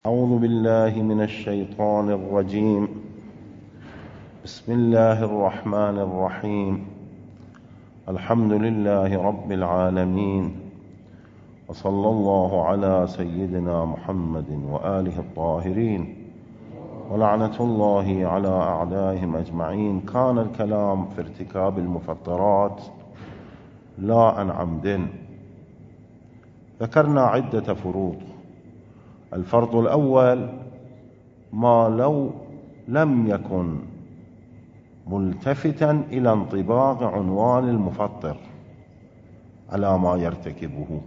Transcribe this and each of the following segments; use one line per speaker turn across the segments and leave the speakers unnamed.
أعوذ بالله من الشيطان الرجيم. بسم الله الرحمن الرحيم. الحمد لله رب العالمين، وصلى الله على سيدنا محمد وآله الطاهرين، ولعنة الله على أعدائهم أجمعين. كان الكلام في ارتكاب المفطرات لا عن عمد. ذكرنا عدة فروض. الفرض الأول: ما لو لم يكن ملتفتا إلى انطباق عنوان المفطر على ما يرتكبه،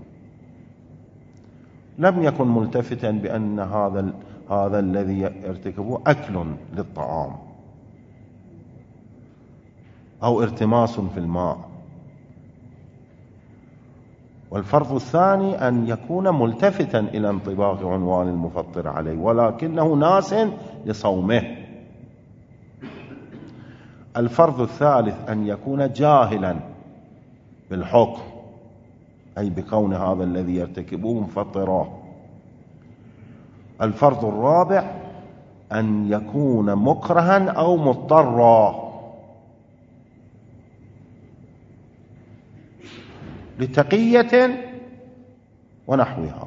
لم يكن ملتفتا بأن هذا الذي يرتكبه أكل للطعام أو ارتماس في الماء. والفرض الثاني أن يكون ملتفتا إلى انطباق عنوان المفطر عليه ولكنه ناس لصومه. الفرض الثالث أن يكون جاهلا بالحكم، أي بكون هذا الذي يرتكبه مفطرا. الفرض الرابع أن يكون مكرها أو مضطرا لتقية ونحوها.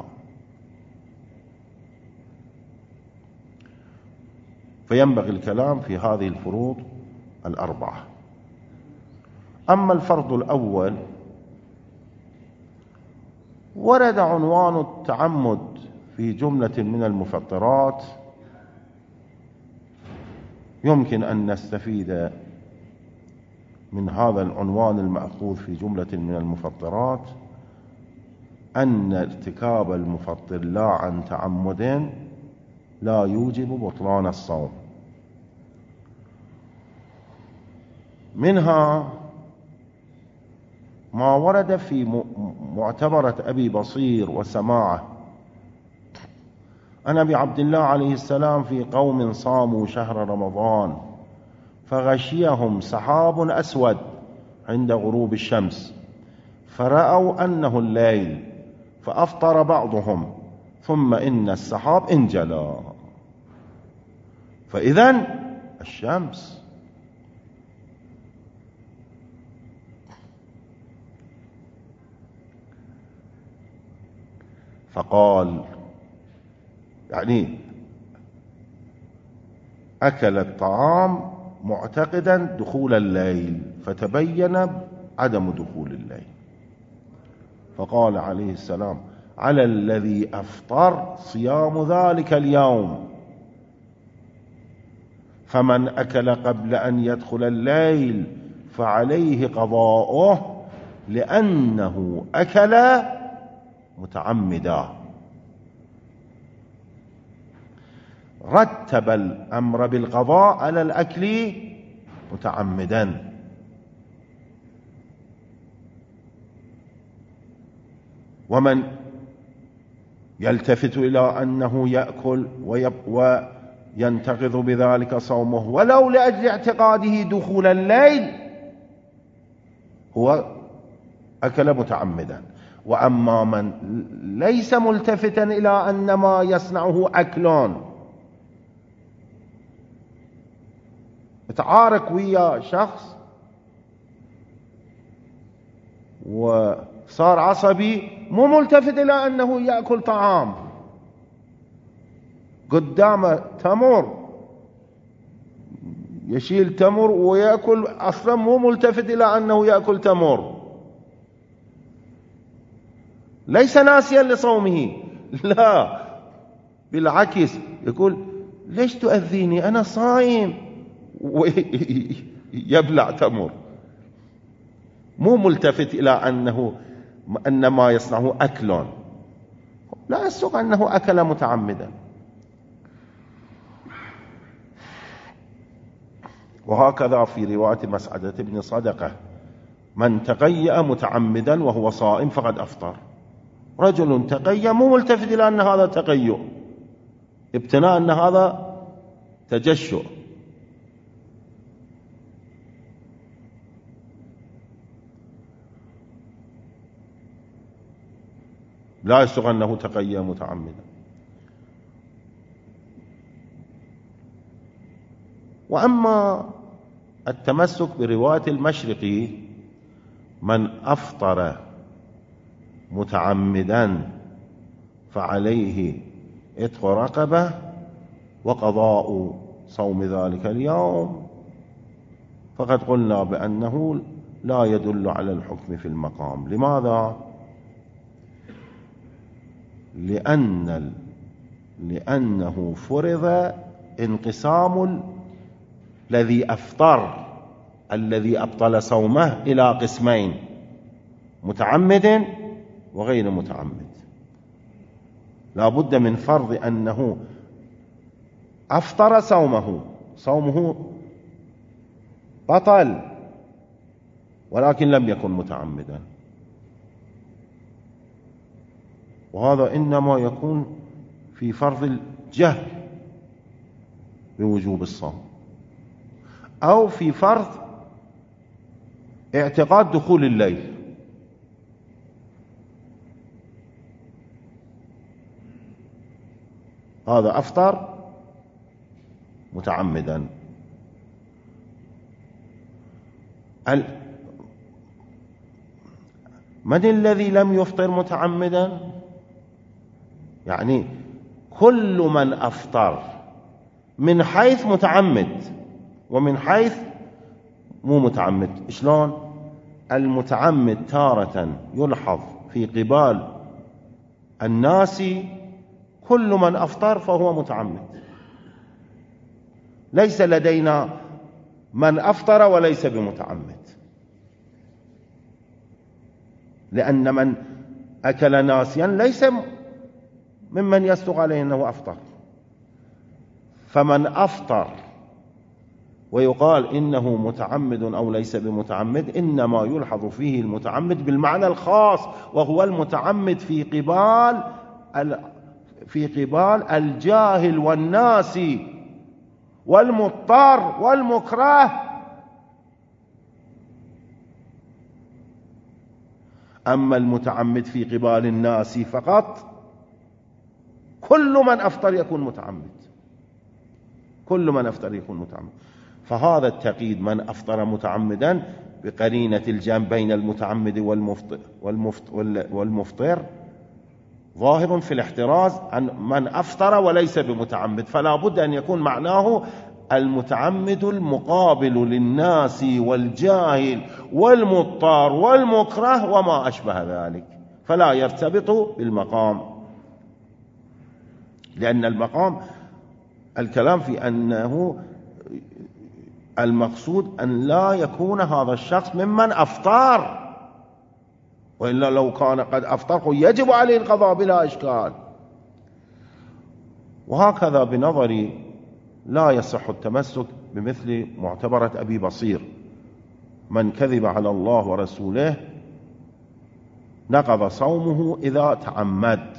فينبغي الكلام في هذه الفروض الأربعة. أما الفرض الأول، ورد عنوان التعمد في جملة من المفطرات. يمكن أن نستفيد من هذا العنوان المأخوذ في جملة من المفطرات أن ارتكاب المفطر لا عن تعمد لا يوجب بطلان الصوم. منها ما ورد في معتبرة أبي بصير وسماعه عن أبي عبد الله عليه السلام في قوم صاموا شهر رمضان فغشيهم سحاب أسود عند غروب الشمس فرأوا أنه الليل فأفطر بعضهم ثم إن السحاب انجلى فإذن الشمس. فقال يعني أكل الطعام معتقدا دخول الليل فتبين عدم دخول الليل، فقال عليه السلام: على الذي أفطر صيام ذلك اليوم، فمن أكل قبل أن يدخل الليل فعليه قضاؤه لأنه أكل متعمدا. رتب الأمر بالقضاء على الأكل متعمدا. ومن يلتفت إلى أنه يأكل وينتقض بذلك صومه ولو لأجل اعتقاده دخول الليل هو أكل متعمدا. وأما من ليس ملتفتا إلى أن ما يصنعه أكلان، متعارك ويا شخص وصار عصبي، مو ملتفت إلى أنه يأكل طعام، قدامه تمر يشيل تمر ويأكل، أصلا مو ملتفت إلى أنه يأكل تمر، ليس ناسيا لصومه، لا بالعكس يقول: ليش تؤذيني أنا صايم، ويبلع تمر، مو ملتفت إلى أن ما يصنعه أكل، لا يصدق أنه أكل متعمدا. وهكذا في رواية مسعدة بن صدقة: من تقيأ متعمدا وهو صائم فقد أفطر. رجل تقيأ مو ملتفت إلى أن هذا تقيؤ، ابتناء أن هذا تجشؤ، لا يصدق أنه تقيأ متعمدا. وأما التمسك برواية المشرقي: من أفطر متعمدا فعليه عتق رقبة وقضاء صوم ذلك اليوم، فقد قلنا بأنه لا يدل على الحكم في المقام. لماذا؟ لأنه فرض انقسام الذي أفطر، الذي أبطل صومه، إلى قسمين: متعمد وغير متعمد. لا بد من فرض أنه أفطر صومه بطل، ولكن لم يكن متعمدا، وهذا إنما يكون في فرض الجهل بوجوب الصوم، أو في فرض اعتقاد دخول الليل. هذا أفطر متعمدا. من الذي لم يفطر متعمدا؟ يعني كل من أفطر من حيث متعمد ومن حيث مو متعمد. شلون؟ المتعمد تارة يلحظ في قبال الناس كل من أفطر فهو متعمد، ليس لدينا من أفطر وليس بمتعمد، لأن من أكل ناسيا ليس ممن يصدق عليه أنه أفطر. فمن أفطر ويقال إنه متعمد أو ليس بمتعمد، إنما يلحظ فيه المتعمد بالمعنى الخاص، وهو المتعمد في قبال الجاهل والناس والمضطر والمكره. أما المتعمد في قبال الناس فقط، كل من أفطر يكون متعمد، كل من أفطر يكون متعمد. فهذا التقييد من أفطر متعمدا بقرينة الجمع بين المتعمد والمفطر ظاهر في الاحتراز عن من أفطر وليس بمتعمد، فلا بد أن يكون معناه المتعمد المقابل للناس والجاهل والمضطر والمكره وما أشبه ذلك، فلا يرتبط بالمقام. لأن المقام الكلام في أنه المقصود أن لا يكون هذا الشخص ممن أفطر، وإلا لو كان قد أفطر يجب عليه القضاء بلا إشكال. وهكذا بنظري لا يصح التمسك بمثل معتبرة أبي بصير: من كذب على الله ورسوله نقض صومه إذا تعمد.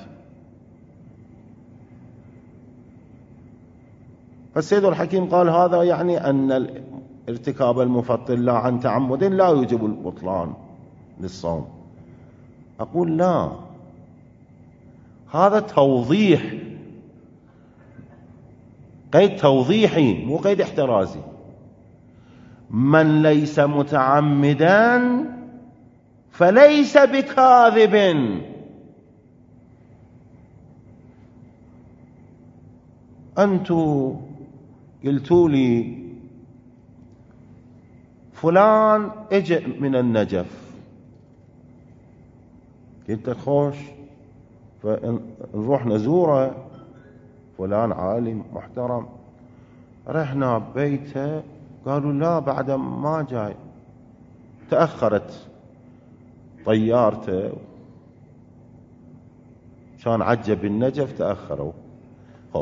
فالسيد الحكيم قال هذا يعني أن ارتكاب المفطر لا عن تعمد لا يوجب البطلان للصوم. أقول لا، هذا توضيح، قيد توضيحي مو قيد احترازي. من ليس متعمدا فليس بكاذب. أنتوا قلتوا لي فلان اجى من النجف، قلت خوش، فنروح نزوره، فلان عالم محترم. رحنا بيته، قالوا لا بعد ما جاي، تأخرت طيارته، كان عجب النجف تأخروا. خب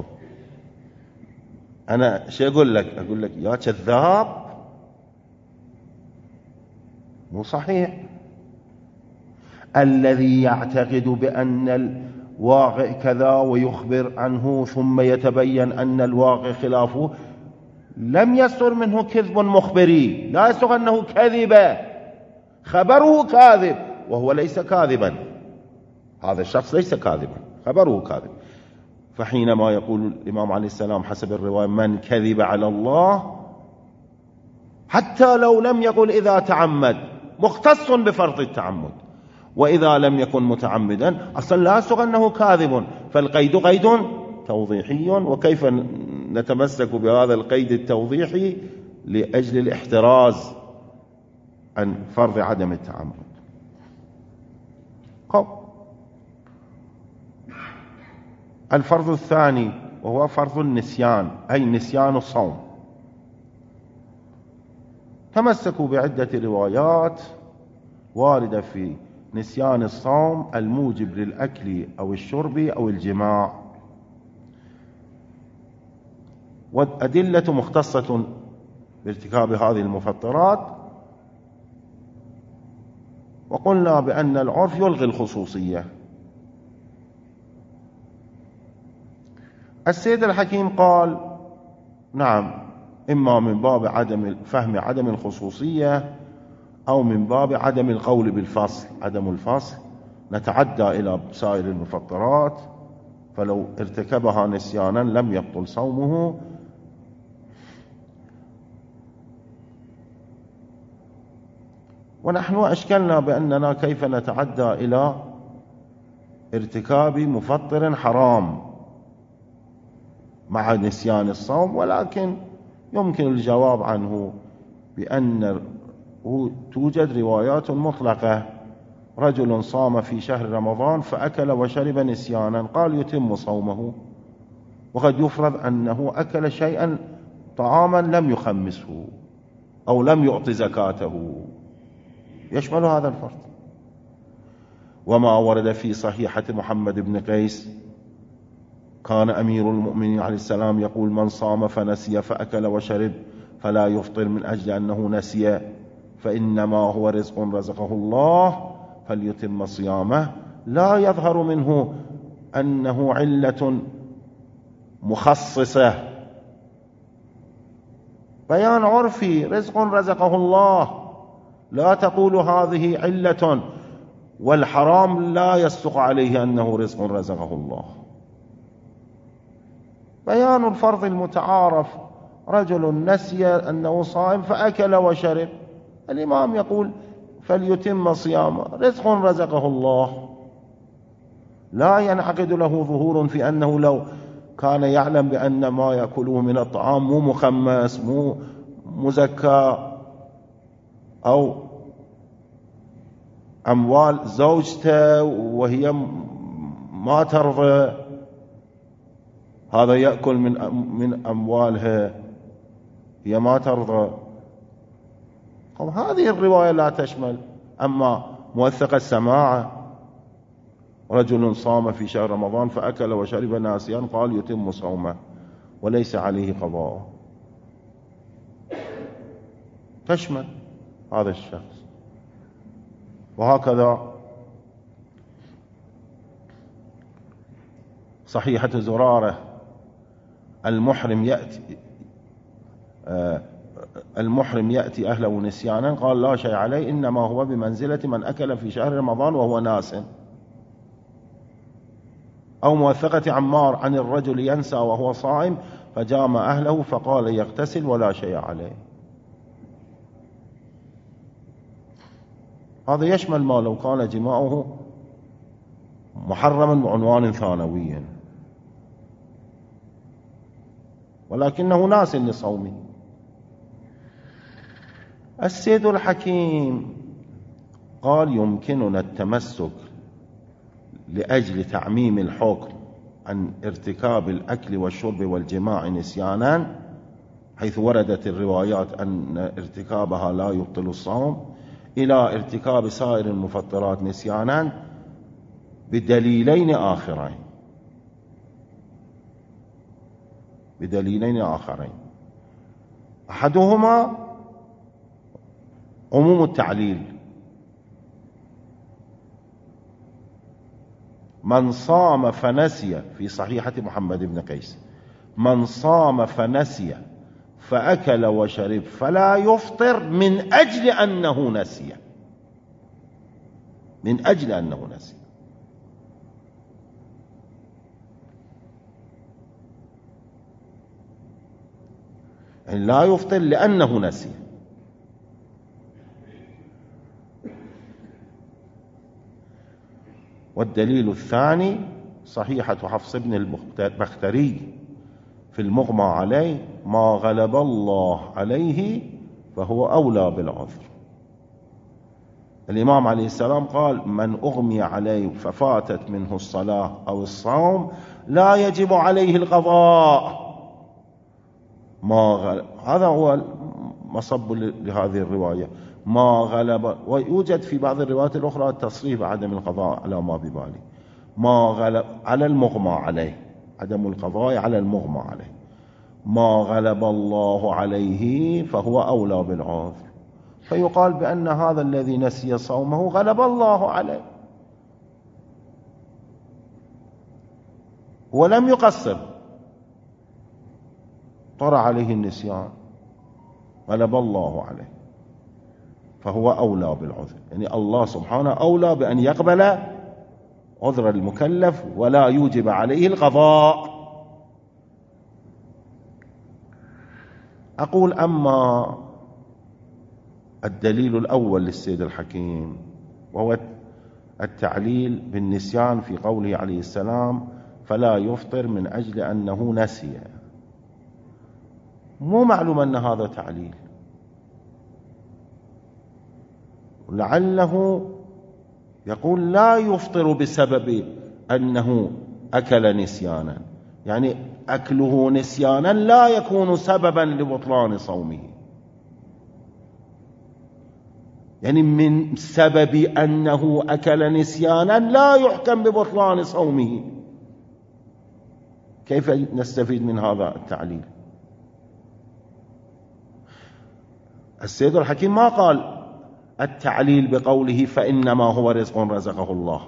أنا شو أقول لك يا كذاب، مو صحيح. الذي يعتقد بأن الواقع كذا ويخبر عنه ثم يتبين أن الواقع خلافه لم يصدر منه كذب مخبري، لا يصدر أنه كذب، خبره كاذب وهو ليس كاذبا. هذا الشخص ليس كاذبا، خبره كاذب. فحينما يقول الإمام عليه السلام حسب الرواية من كذب على الله حتى لو لم يقل إذا تعمد، مختص بفرض التعمد. وإذا لم يكن متعمدا أصلا لا يصدق أنه كاذب، فالقيد قيد توضيحي. وكيف نتمسك بهذا القيد التوضيحي؟ لأجل الاحتراز عن فرض عدم التعمد. الفرض الثاني وهو فرض النسيان، أي نسيان الصوم. تمسكوا بعدة روايات واردة في نسيان الصوم الموجب للأكل أو الشرب أو الجماع، والأدلة مختصة بارتكاب هذه المفطرات. وقلنا بأن العرف يلغي الخصوصية. السيد الحكيم قال نعم، إما من باب فهم عدم الخصوصية أو من باب عدم القول بالفصل. عدم الفصل نتعدى إلى سائر المفطرات، فلو ارتكبها نسيانا لم يبطل صومه. ونحن أشكلنا بأننا كيف نتعدى إلى ارتكاب مفطر حرام مع نسيان الصوم، ولكن يمكن الجواب عنه بأن توجد روايات مطلقة. رجل صام في شهر رمضان فأكل وشرب نسيانا، قال يتم صومه، وقد يفرض أنه أكل شيئا طعاما لم يخمسه أو لم يعط زكاته، يشمل هذا الفرض. وما ورد في صحيحة محمد بن قيس كان أمير المؤمنين عليه السلام يقول: من صام فنسي فأكل وشرب فلا يفطر من أجل أنه نسي، فإنما هو رزق رزقه الله فليتم صيامه. لا يظهر منه أنه علة مخصصة، بيان عرفي، رزق رزقه الله. لا تقول هذه علة والحرام لا يصدق عليه أنه رزق رزقه الله. بيان الفرض المتعارف، رجل نسي أنه صائم فأكل وشرب، الإمام يقول فليتم صيامه، رزق رزقه الله. لا ينعقد له ظهور في أنه لو كان يعلم بأن ما يأكله من الطعام مو مخمس مو مزكى، أو أموال زوجته وهي ما ترضى، هذا يأكل من أموالها هي ما ترضى. هذه الرواية لا تشمل. أما موثقة السماعة، رجل صام في شهر رمضان فأكل وشرب ناسيا قال يتم صومه وليس عليه قضاء، تشمل هذا الشخص. وهكذا صحيحة زرارة: المحرم يأتي أهله نسيانا، قال لا شيء عليه، إنما هو بمنزلة من أكل في شهر رمضان وهو ناس. أو موثقة عمار عن الرجل ينسى وهو صائم فجامع أهله فقال يغتسل ولا شيء عليه. هذا يشمل ما لو كان جماعه محرما بعنوان ثانوي ولكنه ناس لصومه. السيد الحكيم قال يمكننا التمسك لأجل تعميم الحكم عن ارتكاب الأكل والشرب والجماع نسيانا، حيث وردت الروايات أن ارتكابها لا يبطل الصوم، إلى ارتكاب سائر المفطرات نسيانا بدليلين آخرين. أحدهما عموم التعليل: من صام فنسي، في صحيحة محمد بن قيس: من صام فنسي فأكل وشرب فلا يفطر من أجل أنه نسي. من أجل أنه نسي، يعني لا يفطر لأنه نسي. والدليل الثاني صحيحة حفص بن البختري في المغمى عليه: ما غلب الله عليه فهو أولى بالعذر. الإمام عليه السلام قال: من أغمي عليه ففاتت منه الصلاة أو الصوم لا يجب عليه القضاء. هذا هو مصب لهذه الرواية، ما غلب. ويوجد في بعض الروايات الأخرى التصريف عدم القضاء على ما ببالي. ما غلب على المغمى عليه، عدم القضاء على المغمى عليه. ما غلب الله عليه فهو أولى بالعذر. فيقال بأن هذا الذي نسي صومه غلب الله عليه ولم يقصر، طرأ عليه النسيان، غلب الله عليه فهو أولى بالعذر. يعني الله سبحانه أولى بأن يقبل عذر المكلف ولا يوجب عليه القضاء. أقول: أما الدليل الأول للسيد الحكيم وهو التعليل بالنسيان في قوله عليه السلام: فلا يفطر من أجل أنه نسي. مو معلوم أن هذا تعليل، لعله يقول لا يفطر بسبب أنه أكل نسيانا، يعني أكله نسيانا لا يكون سببا لبطلان صومه، يعني من سبب أنه أكل نسيانا لا يحكم ببطلان صومه. كيف نستفيد من هذا التعليل؟ السيد الحكيم ما قال التعليل بقوله فإنما هو رزق رزقه الله،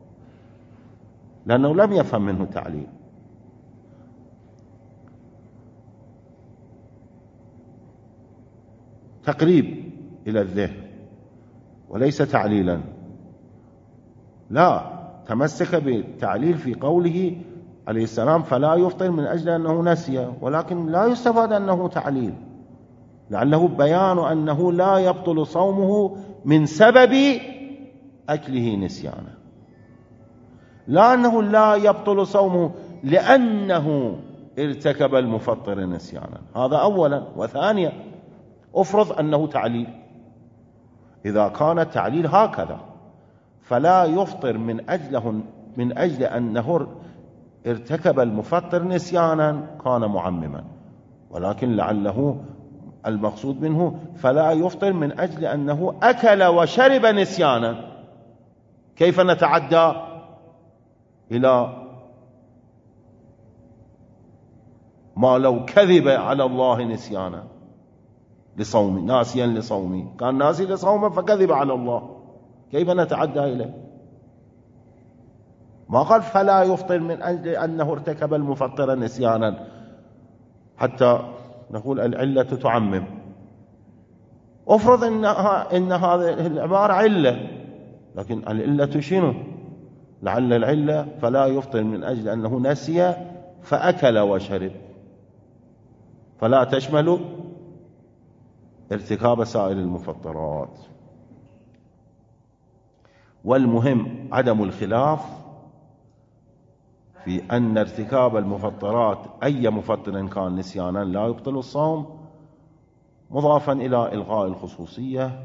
لأنه لم يفهم منه تعليل. تقريب إلى الذهن وليس تعليلا. لا، تمسك بالتعليل في قوله عليه السلام: فلا يفطر من أجل أنه نسي، ولكن لا يستفاد أنه تعليل، لعله بيان أنه لا يبطل صومه من سبب أكله نسيانا، لا أنه لا يبطل صومه لأنه ارتكب المفطر نسيانا. هذا أولا. وثانيا، أفرض أنه تعليل، إذا كان التعليل هكذا فلا يفطر من أجل أنه ارتكب المفطر نسيانا كان معمما، ولكن لعله المقصود منه فلا يفطر من أجل أنه أكل وشرب نسيانا. كيف نتعدى إلى ما لو كذب على الله نسيانا لصومه، ناسيا لصومه، كان ناسي لصومه فكذب على الله، كيف نتعدى إليه؟ ما قال فلا يفطر من أجل أنه ارتكب المفطر نسيانا حتى نقول العلة تعمم. أفرض إن هذه العبارة علة، لكن العلة شنو؟ لعل العلة فلا يفطر من أجل أنه نسي فأكل وشرب، فلا تشمل ارتكاب سائر المفطرات. والمهم عدم الخلاف في أن ارتكاب المفطرات أي مفطر كان نسيانا لا يبطل الصوم، مضافا إلى إلغاء الخصوصية.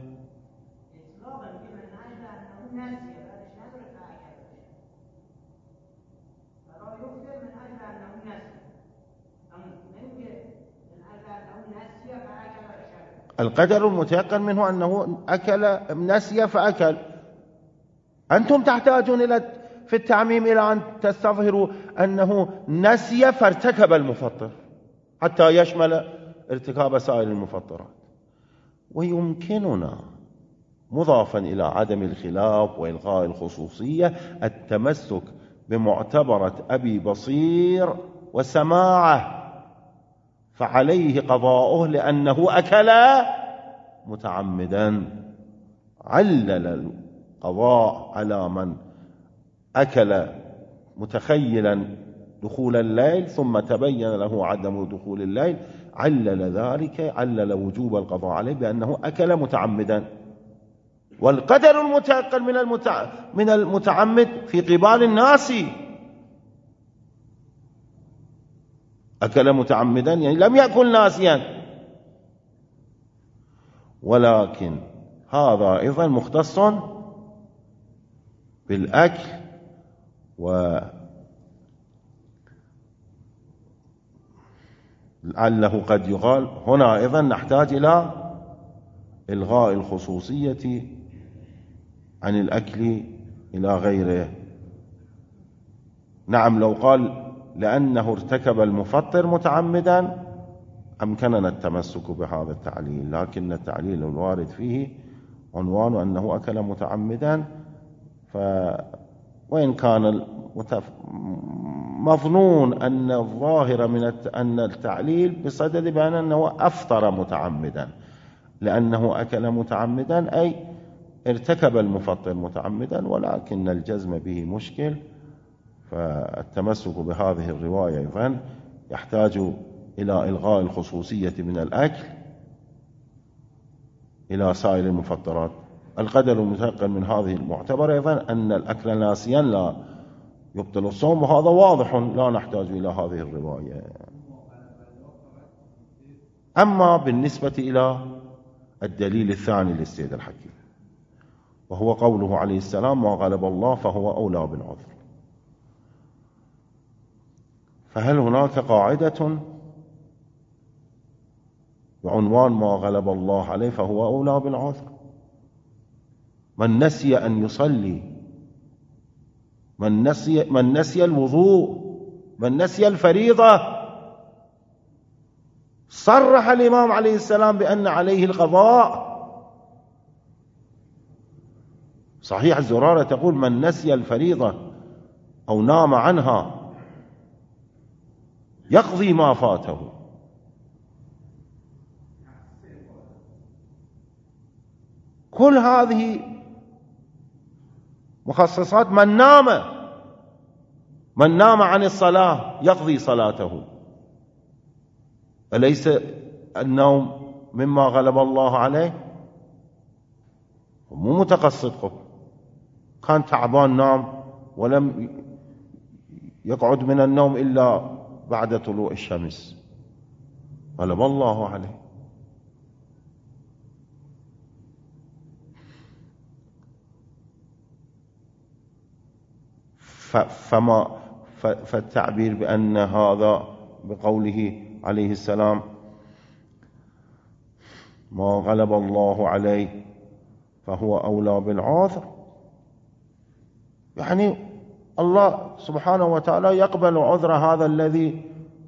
القدر المتيقن منه أنه أكل نسي فأكل. أنتم تحتاجون في التعميم إلى أن تستظهروا أنه نسي فارتكب المفطر حتى يشمل ارتكاب سائر المفطرات. ويمكننا مضافا إلى عدم الخلاف وإلغاء الخصوصية التمسك بمعتبرة أبي بصير وسماعه، فعليه قضاؤه لأنه أكل متعمدا. علل القضاء على من أكل متخيلا دخول الليل ثم تبين له عدم دخول الليل، علل ذلك، علل وجوب القضاء عليه بأنه أكل متعمدا. والقدر المتيقن من المتعمد في قبال الناس. أكل متعمدا يعني لم يأكل ناسيا، ولكن هذا أيضا مختص بالأكل. ولعله قد يقال هنا أيضا نحتاج إلى إلغاء الخصوصية عن الأكل إلى غيره. نعم، لو قال لأنه ارتكب المفطر متعمدا أمكننا التمسك بهذا التعليل، لكن التعليل الوارد فيه عنوان أنه أكل متعمدا، وإن كان مظنون أن الظاهر من أن التعليل بصدد بأن أنه أفطر متعمدا، لأنه أكل متعمدا أي ارتكب المفطر متعمدا، ولكن الجزم به مشكل. فالتمسك بهذه الرواية أيضا يحتاج إلى إلغاء الخصوصية من الأكل إلى سائر المفطرات. القدر المتيقن من هذه المعتبرة أيضا أن الأكل ناسيا لا يبطل الصوم، وهذا واضح لا نحتاج إلى هذه الرواية. أما بالنسبة إلى الدليل الثاني للسيد الحكيم، وهو قوله عليه السلام: ما غلب الله فهو أولى بالعذر. فهل هناك قاعدة بعنوان ما غلب الله عليه فهو أولى بالعذر؟ من نسي أن يصلي، من نسي الوضوء، من نسي الفريضة، صرح الإمام عليه السلام بأن عليه القضاء. صحيح الزرارة تقول من نسي الفريضة أو نام عنها يقضي ما فاته. كل هذه مخصصات من نام عن الصلاة يقضي صلاته. أليس النوم مما غلب الله عليه؟ مو متقصد، كان تعبان نام ولم يقعد من النوم إلا بعد طلوع الشمس، غلب الله عليه. فالتعبير بأن هذا بقوله عليه السلام ما غلب الله عليه فهو أولى بالعذر، يعني الله سبحانه وتعالى يقبل عذر هذا الذي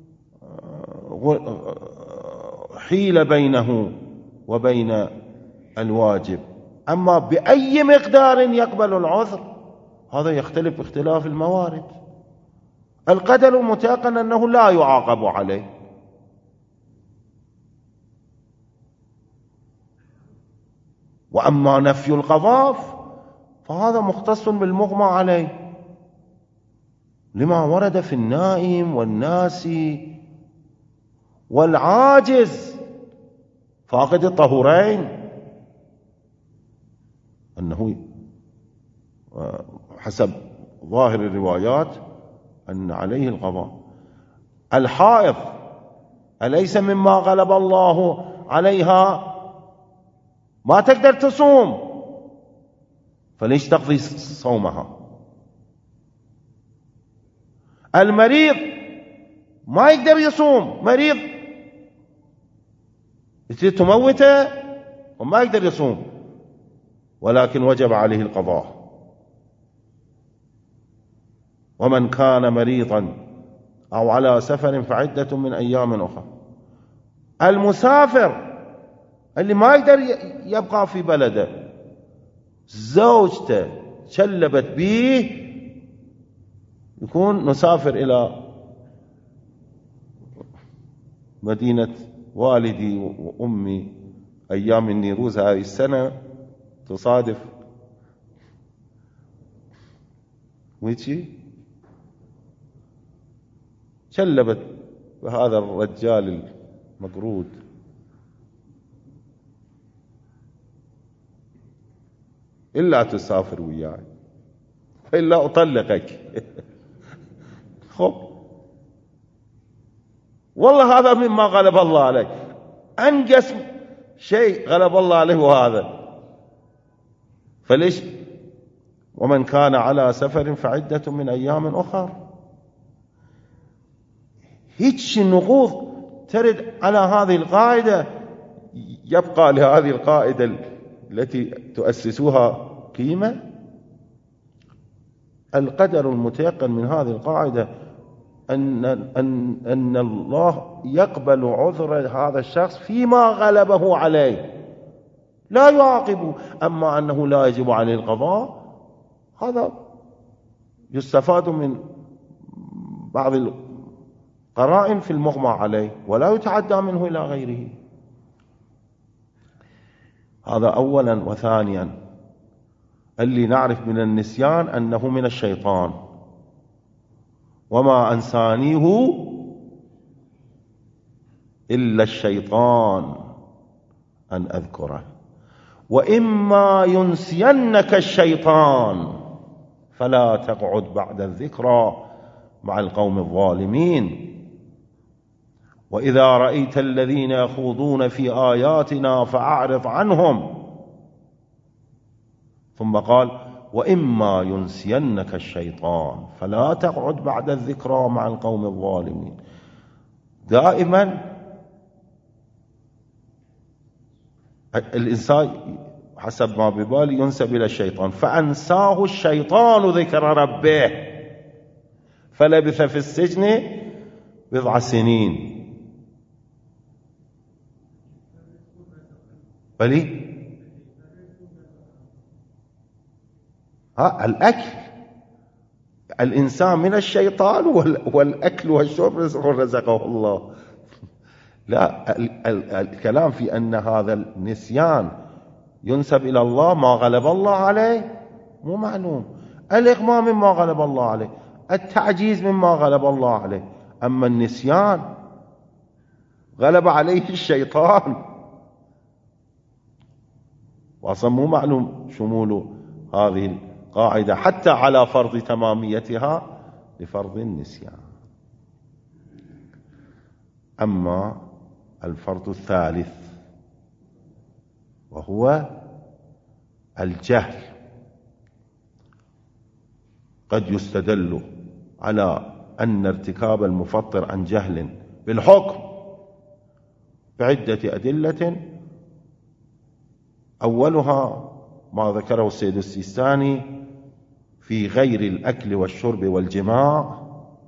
حيل بينه وبين الواجب. أما بأي مقدار يقبل العذر هذا يختلف باختلاف الموارد. القدر المتيقن أنه لا يعاقب عليه، وأما نفي القضاء فهذا مختص بالمغمى عليه، لما ورد في النائم والناسي والعاجز فاقد الطهورين، أنه حسب ظاهر الروايات أن عليه القضاء. الحائض أليس مما غلب الله عليها؟ ما تقدر تصوم، فليش تقضي صومها؟ المريض ما يقدر يصوم، مريض تموته وما يقدر يصوم، ولكن وجب عليه القضاء. ومن كان مريضا أو على سفر فعدة من أيام أخرى. المسافر اللي ما يقدر يبقى في بلده، زوجته شلبت به، يكون نسافر إلى مدينة والدي وأمي أيام النيروز هذه السنة تصادف ويجي شلبت بهذا الرجال المقرود. إلا تسافر وياي إلا أطلقك. خب والله هذا مما غلب الله عليك، أنجس شيء غلب الله عليه وهذا. فليش؟ ومن كان على سفر فعدة من أيام أخر. هيك النقوض ترد على هذه القاعدة. يبقى لهذه القاعدة التي تؤسسوها قيمة. القدر المتيقن من هذه القاعدة أن الله يقبل عذر هذا الشخص فيما غلبه عليه، لا يعاقبه. أما أنه لا يجب عليه القضاء، هذا يستفاد من بعض القرائن في المغمى عليه، ولا يتعدى منه إلى غيره. هذا أولا. وثانيا، اللي نعرف من النسيان أنه من الشيطان، وما أنسانيه إلا الشيطان أن أذكره. وإما ينسينك الشيطان فلا تقعد بعد الذكرى مع القوم الظالمين. وإذا رأيت الذين يخوضون في آياتنا فأعرض عنهم. ثم قال: وإما ينسينك الشيطان فلا تقعد بعد الذكرى مع القوم الظالمين. دائما الإنسان حسب ما ببالي ينسب إلى الشيطان. فأنساه الشيطان ذكر ربه فلبث في السجن 10 سنين. بلي الأكل، الإنسان من الشيطان، والأكل والشرب رزقه الله. لا، الكلام في أن هذا النسيان ينسب إلى الله، ما غلب الله عليه مو معلوم. الإغماء مما غلب الله عليه، التعجيز مما غلب الله عليه. أما النسيان غلب عليه الشيطان، وأصلا مو معلوم شمول هذه القاعدة حتى على فرض تماميتها لفرض النسيان. أما الفرض الثالث وهو الجهل، قد يستدل على أن ارتكاب المفطر عن جهل بالحكم بعدة أدلة. أولها ما ذكره السيد السيستاني في غير الأكل والشرب والجماع.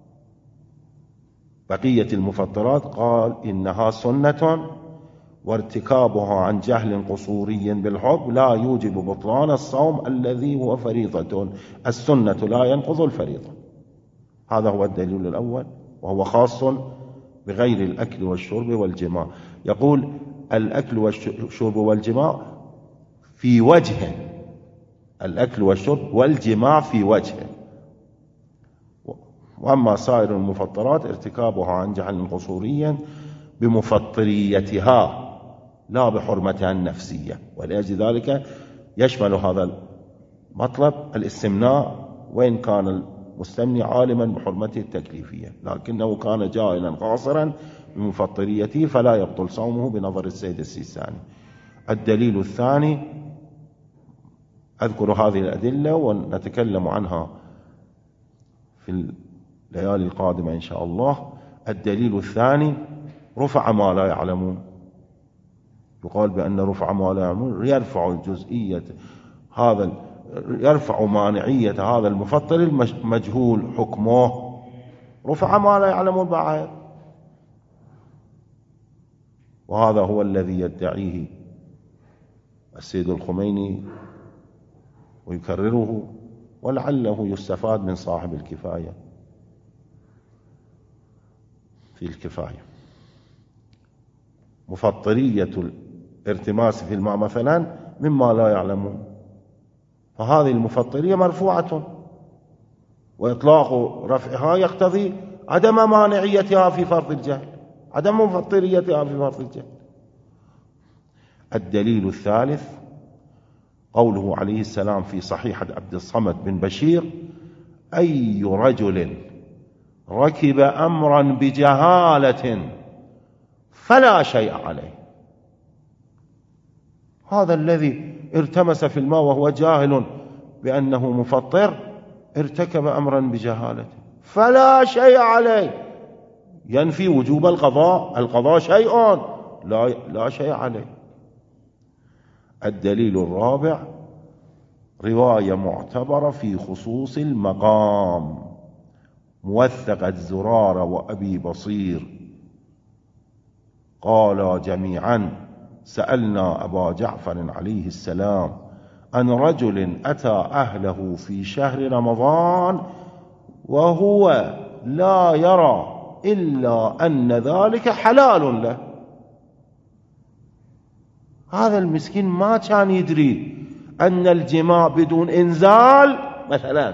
بقية المفطرات قال إنها سنة، وارتكابها عن جهل قصوري بالحكم لا يوجب بطلان الصوم الذي هو فريضة. السنة لا ينقض الفريضة. هذا هو الدليل الأول، وهو خاص بغير الأكل والشرب والجماع. يقول الأكل والشرب والجماع في وجه، الأكل والشرب والجماع في وجه. وأما سائر المفطرات ارتكابها عن جهل قصوري بمفطريتها لا بحرمتها النفسية. ولأجل ذلك يشمل هذا المطلب الاستمناء، وإن كان المستمني عالما بحرمته التكليفية، لكنه كان جاهلا قاصرا بمفطريته فلا يبطل صومه بنظر السيد السيستاني. الدليل الثاني، أذكر هذه الأدلة ونتكلم عنها في الليالي القادمة إن شاء الله. الدليل الثاني، رفع ما لا يعلمون. يقال بأن رفع ما لا يعلمون يرفع الجزئية، هذا يرفع مانعية هذا المفطر المجهول حكمه. رفع ما لا يعلمون بعد، وهذا هو الذي يدعيه السيد الخميني ويكرره، ولعله يستفاد من صاحب الكفاية في الكفاية. مفطرية الارتماس في الماء مثلا مما لا يعلمون، فهذه المفطرية مرفوعة، وإطلاق رفعها يقتضي عدم مانعيتها في فرض الجهل، عدم مفطريتها في فرض الجهل. الدليل الثالث، قوله عليه السلام في صحيحة عبد الصمد بن بشير: أي رجل ركب أمرا بجهالة فلا شيء عليه. هذا الذي ارتمس في الماء وهو جاهل بأنه مفطر ارتكب أمرا بجهالة فلا شيء عليه، ينفي وجوب القضاء. القضاء شيء لا شيء عليه. الدليل الرابع: رواية معتبرة في خصوص المقام، موثقة زرارة وأبي بصير قالا جميعا: سألنا أبا جعفر عليه السلام عن رجل أتى أهله في شهر رمضان وهو لا يرى إلا أن ذلك حلال له. هذا المسكين ما كان يدري أن الجماع بدون إنزال مثلا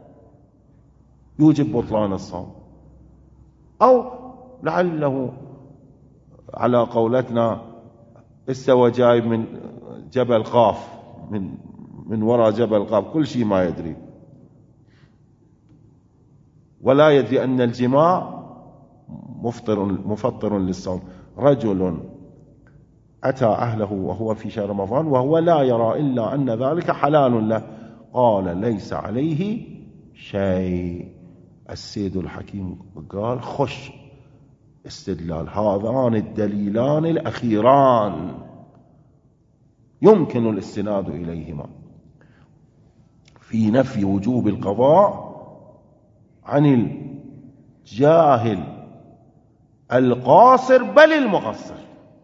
يوجب بطلان الصوم، أو لعله على قولتنا استوى جايب من جبل قاف، من وراء جبل قاف، كل شيء ما يدري، ولا يدري أن الجماع مفطر للصوم. رجل أتى أهله وهو في شهر رمضان وهو لا يرى إلا أن ذلك حلال له، قال: ليس عليه شيء. السيد الحكيم قال: خش استدلال، هذان الدليلان الأخيران يمكن الاستناد إليهما في نفي وجوب القضاء عن الجاهل القاصر بل المقصر.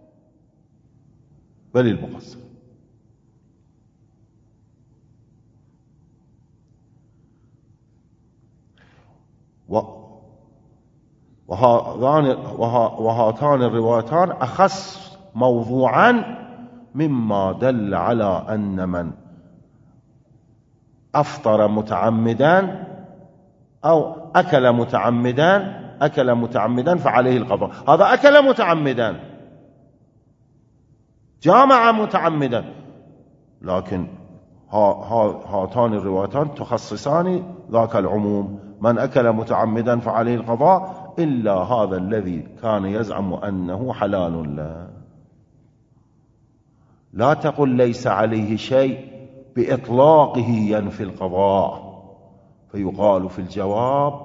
وهاتان الروايتان أخص موضوعا مما دل على أن من أفطر متعمدا أو أكل متعمدا فعليه القضاء. هذا أكل متعمدا، جامع متعمدا، لكن هاتان الروايتان تخصصان ذاك العموم: من أكل متعمدا فعليه القضاء، إلا هذا الذي كان يزعم أنه حلال له. لا تقل ليس عليه شيء بإطلاقه ينفي القضاء، فيقال في الجواب: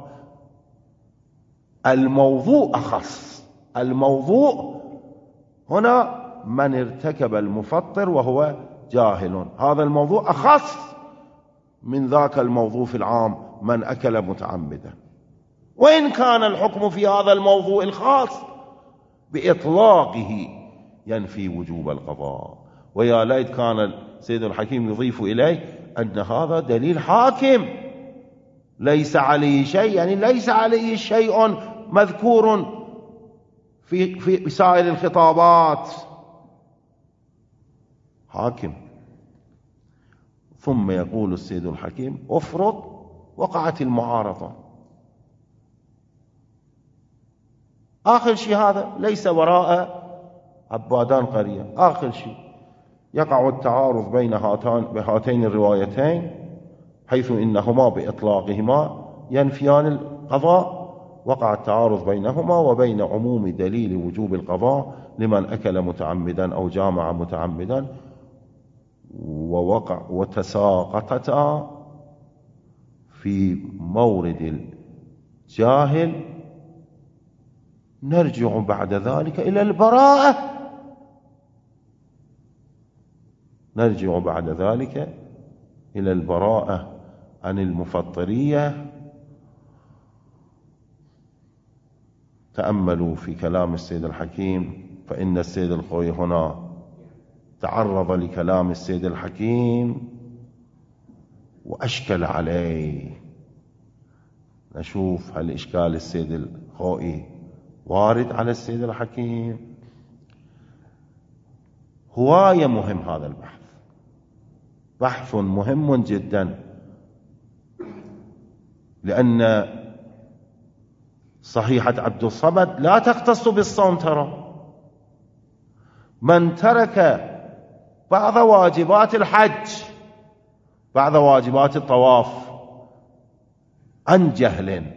الموضوع أخص. الموضوع هنا من ارتكب المفطر وهو جاهل، هذا الموضوع أخص من ذاك الموضوع في العام من أكل متعمدا، وإن كان الحكم في هذا الموضوع الخاص بإطلاقه ينفي وجوب القضاء. ويا ليت كان السيد الحكيم يضيف إليه أن هذا دليل حاكم، ليس عليه شيء، يعني ليس عليه شيء مذكور في سائر الخطابات، حاكم. ثم يقول السيد الحكيم: افرض وقعت المعارضة. آخر شيء هذا ليس وراء عبادان قرية، آخر شيء يقع التعارض بين هاتين الروايتين، حيث إنهما بإطلاقهما ينفيان القضاء. وقع التعارض بينهما وبين عموم دليل وجوب القضاء لمن أكل متعمدا أو جامع متعمدا، وتساقطتا في مورد الجاهل. نرجع بعد ذلك إلى البراءة، عن المفطرية. تأملوا في كلام السيد الحكيم، فإن السيد الخوي هنا تعرض لكلام السيد الحكيم وأشكل عليه. نشوف هل إشكال السيد الخوي وارد على السيد الحكيم. هواية مهم هذا البحث، بحث مهم جدا، لأن صحيحة عبد الصمد لا تختص بالصوم. ترى من ترك بعض واجبات الحج بعد واجبات الطواف عن جهل،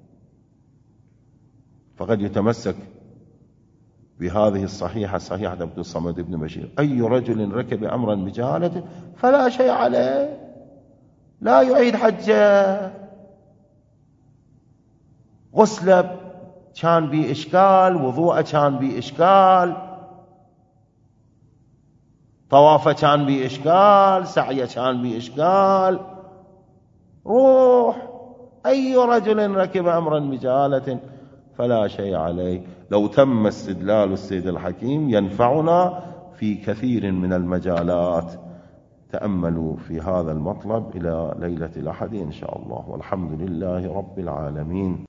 فقد يتمسك بهذه الصحيحة، صحيحة عبد الصمد بن بشير: أي رجل ركب أمرا بجهالة فلا شيء عليه، لا يعيد حجه. غسله كان بي إشكال، وضوءه كان بي إشكال، طوافه كان بي إشكال، سعيه كان بي إشكال، روح أي رجل ركب أمرا بجهالة فلا شيء عليه. لو تم استدلال السيد الحكيم ينفعنا في كثير من المجالات. تأملوا في هذا المطلب إلى ليلة الأحد إن شاء الله، والحمد لله رب العالمين.